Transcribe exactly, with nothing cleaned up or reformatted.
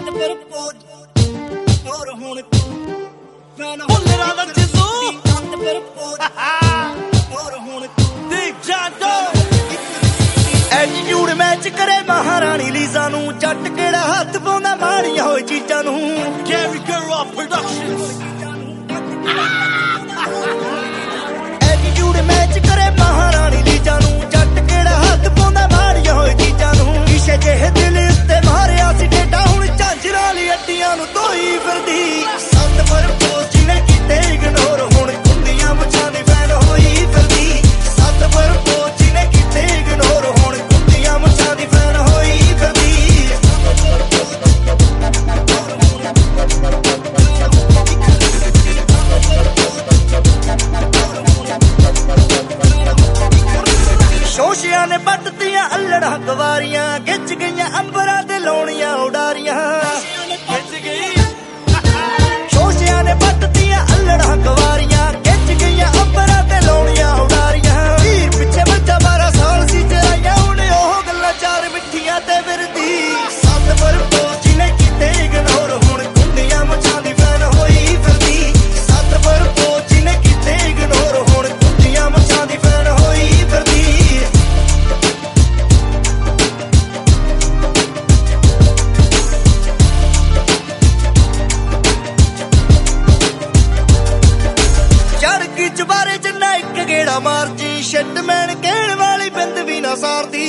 ਪਰ ਪੋਜ ਹੋਰ ਹੁਣ ਗਾਣਾ ਹੁਲਰਾ ਦਾ ਜਿੱਦੂ ਕੰਤ ਪਰ ਪੋਜ ਹੋਰ ਹੁਣ ਦੀਪ ਜਾਂਦੋ ਐਟੀਟਿਊਡ ਮੈਚ ਕਰੇ ਮਹਾਰਾਣੀ ਲੀਜ਼ਾ ਨੂੰ ਜੱਟ ਕਿਹੜਾ ਹੱਥ ਪਾਉਂਦਾ ਮਾੜੀਆਂ ਹੋਈ ਚੀਜ਼ਾਂ ਨੂੰ ਕੈਰੀ ਕਰੋ ਪ੍ਰੋਡਕਸ਼ਨਸ ਐਟੀਟਿਊਡ ਮੈਚ ਕਰੇ ਮਹਾਰਾਣੀ ਲੀਜ਼ਾ ਨੂੰ ਜੱਟ ਕਿਹੜਾ ਹੱਥ ਪਾਉਂਦਾ ਮਾੜੀਆਂ ਹੋਈ ਚੀਜ਼ਾਂ ਨੂੰ ਕਿਸੇ ਜਿਹੇ ਦਿਲ ਉੱਤੇ ਮਾਰਿਆ ਸੀ ਡੇਟਾ ਹੁਣ ਝਾਂਜਰਾਂ ਲਈ ਅੱਡੀਆਂ ਨੂੰ ਧੋਈ ਫਿਰਦੀ ਸੰਤ ਪਰ ਪੋਜ ਜਿਹਨੇ ਕੀਤੇ ਇਗਨੋਰ ਹੁਣ ਕੁੰਡੀਆਂ ਮੁੱਛਾਂ ਦੀ ਫੈਨ ਹੋਈ ਫਿਰਦੀ ਸੰਤ ਪਰ ਪੋਜ ਜਿਹਨੇ ਕੀਤੇ ਇਗਨੋਰ ਹੁਣ ਕੁੰਡੀਆਂ ਮੁੱਛਾਂ ਦੀ ਫੈਨ ਹੋਈ ਫਿਰਦੀ ਸ਼ੋਸ਼ਿਆਂ ਨੇ ਪੱਟਦੀਆਂ ਅੱਲੜਾਂ ਗਵਾਰੀਆਂ ਗਿੱਜ ਗਈਆਂ ਅੰਬਰਾਂ ਤੇ ਲਾਉਣੀਆਂ ਉਡਾਰੀਆਂ ਗਿੱਜ ਗਈ ਸ਼ੋਸ਼ਿਆਂ ਨੇ ਪੱਟਦੀਆਂ ਅੱਲੜਾਂ ਗਵਾਰੀਆਂ ਗਿੱਜ ਗਈਆਂ ਅੰਬਰਾਂ ਤੇ ਲਾਉਣੀਆਂ ਉਡਾਰੀਆਂ ਵੀਰ ਪਿੱਛੇ ਬੱਚਾ ਬਾਰਾਂ ਸਾਲ ਸੀ ਚਰਾਈਆਂ ਹੁਣ ਉਹ ਗੱਲਾਂ ਚਾਰ ਮਿੱਠੀਆਂ ਤੇ ਫਿਰਦੀ ਸੱਤ ਪਰ ਪੋਜ ਜਿਹਨੇ ਕੀਤੇ ਇਗਨੋਰ ਹੁਣ ਕੁੰਡੀਆਂ ਮੁੱਛਾਂ ਦੀ ਫੈਨ ਹੋਈ ਫਿਰਦੀ ਸੱਤ ਪਰ ਪੋਜ ਜਿਹਨੇ ਕੀਤੇ ਇਗਨੋਰ ਹੁਣ ਕੁੰਡੀਆਂ ਮੁੱਛਾਂ ਦੀ ਫੈਨ ਹੋਈ ਫਿਰਦੀ ਚਬਾਰੇ ਜਿੰਨਾ ਇੱਕ ਗੇੜਾ ਮਾਰਜੀ ਸ਼ਿਟ ਮੈਨ ਕਹਿਣ ਵਾਲੀ ਬਿੰਦ ਵੀ ਨਾ ਸਾਰਦੀ